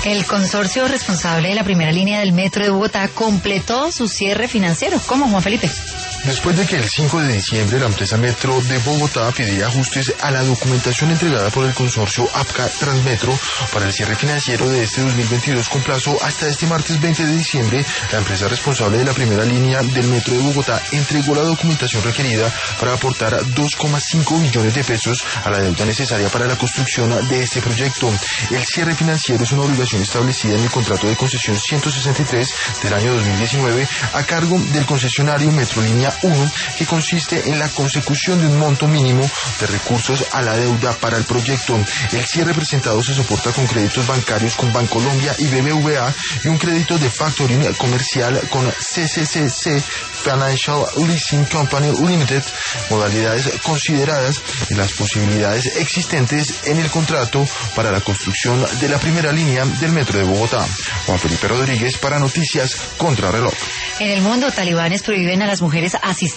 El consorcio responsable de la primera línea del metro de Bogotá completó su cierre financiero. ¿Cómo, Juan Felipe? Después de que el 5 de diciembre la empresa Metro de Bogotá pidiera ajustes a la documentación entregada por el consorcio APCA Transmetro para el cierre financiero de este 2022 con plazo hasta este martes 20 de diciembre, la empresa responsable de la primera línea del Metro de Bogotá entregó la documentación requerida para aportar 2,5 millones de pesos a la deuda necesaria para la construcción de este proyecto. El cierre financiero es una obligación establecida en el contrato de concesión 163 del año 2019 a cargo del concesionario Metrolínea 1, que consiste en la consecución de un monto mínimo de recursos a la deuda para el proyecto. El cierre presentado se soporta con créditos bancarios con Bancolombia y BBVA y un crédito de factoring comercial con CCCC Financial Leasing Company Limited, modalidades consideradas en las posibilidades existentes en el contrato para la construcción de la primera línea del Metro de Bogotá. Juan Felipe Rodríguez para Noticias Contrarreloj. En el mundo, talibanes prohíben a las mujeres asistir